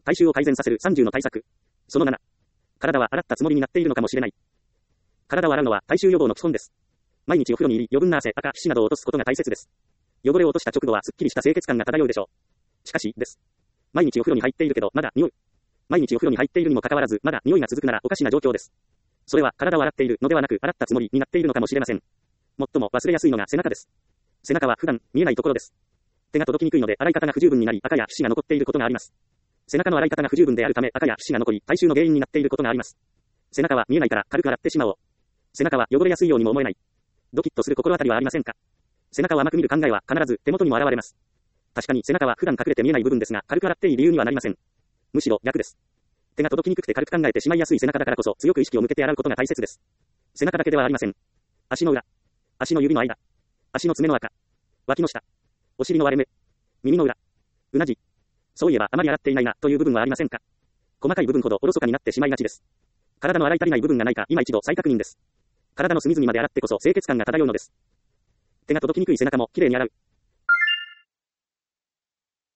体臭を改善させる30の対策。その7。体は洗ったつもりになっているのかもしれない。体を洗うのは体臭予防の基本です。毎日お風呂に入り、余分な汗、赤、皮脂などを落とすことが大切です。汚れを落とした直後はすっきりした清潔感が漂うでしょう。しかし、です。毎日お風呂に入っているけど、まだ匂う。毎日お風呂に入っているにもかかわらず、まだ匂いが続くならおかしな状況です。それは体を洗っているのではなく、洗ったつもりになっているのかもしれません。最も忘れやすいのが背中です。背中は普段見えないところです。手が届きにくいので洗い方が不十分になり、赤や皮脂が残っていることがあります。背中の洗い方が不十分であるため、赤や皮脂が残り、体臭の原因になっていることがあります。背中は見えないから軽く洗ってしまおう。背中は汚れやすいようにも思えない。ドキッとする心当たりはありませんか？背中を甘く見る考えは必ず手元にも現れます。確かに背中は普段隠れて見えない部分ですが、軽く洗っていい理由にはなりません。むしろ逆です。手が届きにくくて軽く考えてしまいやすい背中だからこそ、強く意識を向けて洗うことが大切です。背中だけではありません。足の裏、足の指の間、足の爪の赤、脇の下、お尻の割れ目、耳の裏、うなじ。そういえばあまり洗っていないなという部分はありませんか？細かい部分ほどおろそかになってしまいがちです。体の洗い足りない部分がないか今一度再確認です。体の隅々まで洗ってこそ清潔感が漂うのです。手が届きにくい背中もきれいに洗う。